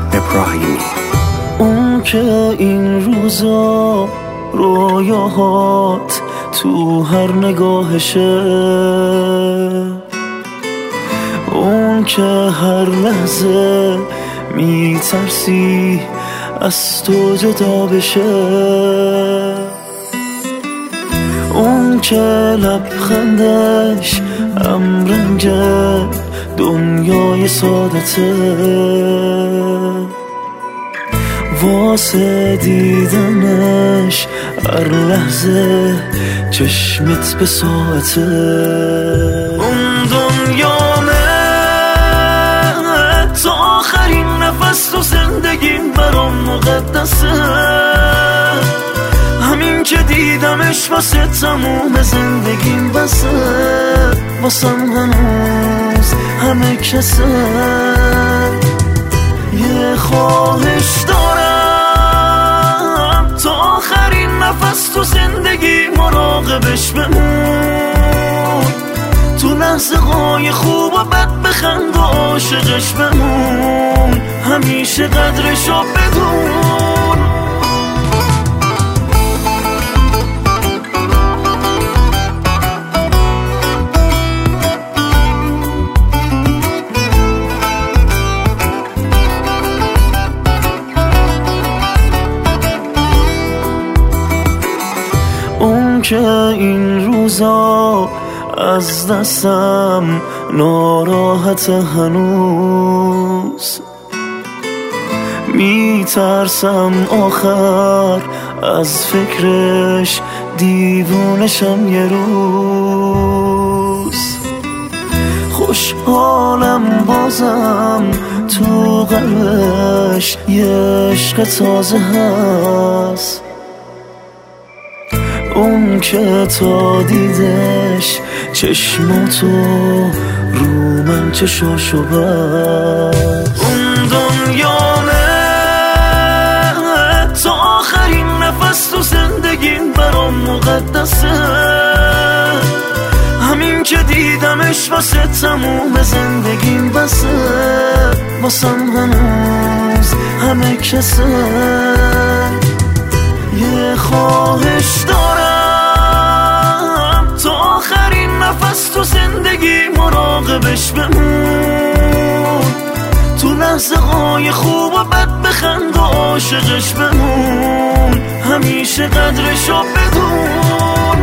ابراهیمی. اون که این روزا رویاهات تو هر نگاهشه، اون که هر لحظه میترسی از تو جدا بشه، اون که لبخندش امرنج دنیای سادته، واسه دیدنش هر لحظه چشمت به ساعته. اون دنیامه تا آخرین نفس تو زندگیم برام مقدسه، همین که دیدمش واسه تموم زندگیم بسه، واسم هنوز همه کسه. یه خواهش دارم تا آخرین نفس تو زندگی مراقبش بمون، تو لحظه های خوب و بد بخند و عاشقش بمون، همیشه قدرشو بدون. اون که این روزا از دستم ناراحت هنوز، میترسم آخر از فکرش دیوونشم یه روز. خوشحالم بازم تو قلبش یه عشق تازه هست، اون که تا دیدش چشماتو رو من چشاشو بست. اون دنیامه تا آخرین نفس تو زندگیم برام مقدسه، همین که دیدمش واسه تموم زندگیم بسه، واسم هنوز همه کسه. یه خواهش دارم تا آخرین نفس تو زندگی مراقبش بمون، تو لحظه های خوب و بد بخند و عاشقش بمون، همیشه قدرشو بدون.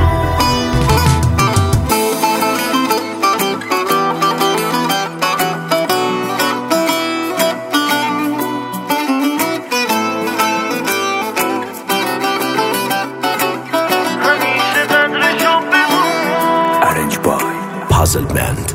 Arranged by Puzzle Band.